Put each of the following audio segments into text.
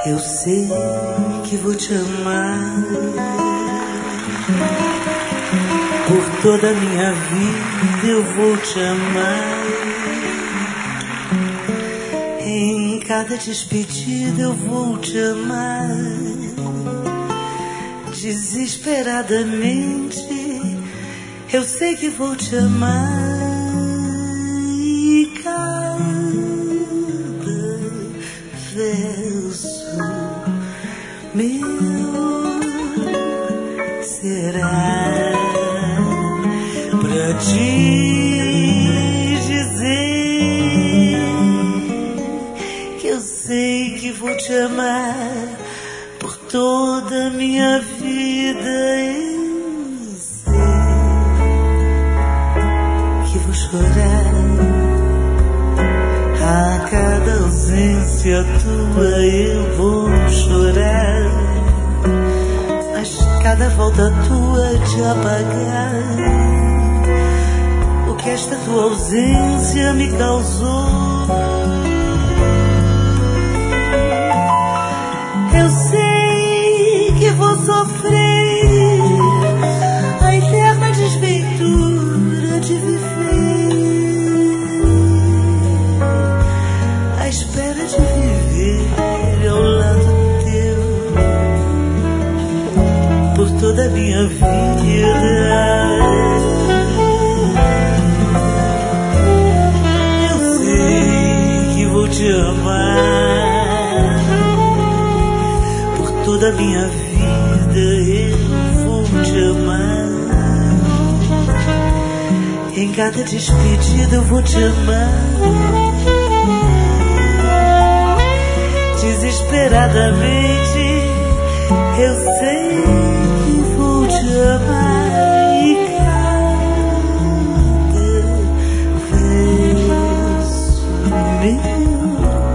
Eu sei que vou te amar por toda a minha vida, eu vou te amar. Em cada despedida eu vou te amar. Desesperadamente eu sei que vou te amar. E cada verso meu será pra te dizer que eu sei que vou te amar por toda a minha vida. Eu sei que vou chorar a cada ausência tua, eu vou chorar, mas cada volta tua te apagar o que esta tua ausência me causou. Eu sei que vou sofrer a eterna desventura de viver, à espera de viver ao lado teu por toda a minha vida. Eu sei que vou te amar por toda a minha vida, eu vou te amar. Em cada despedida eu vou te amar. Desesperadamente eu sei que vou te amar. E cada verso meu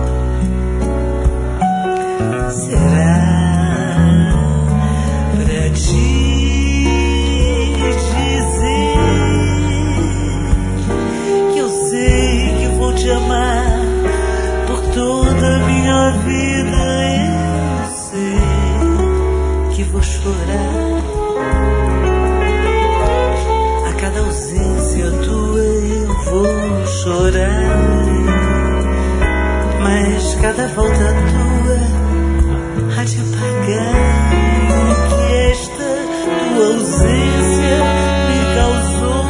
será pra te dizer que eu sei que vou te amar por toda a minha vida. Eu sei que vou chorar a cada ausência tua, eu vou chorar, mas cada volta tua há de apagar o que esta tua ausência me causou.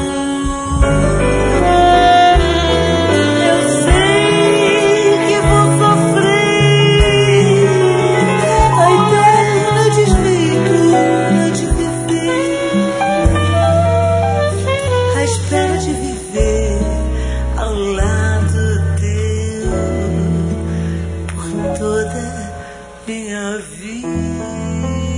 Eu sei que vou sofrer a eterna desventura de viver, à espera de viver ao lado teu por toda minha vida.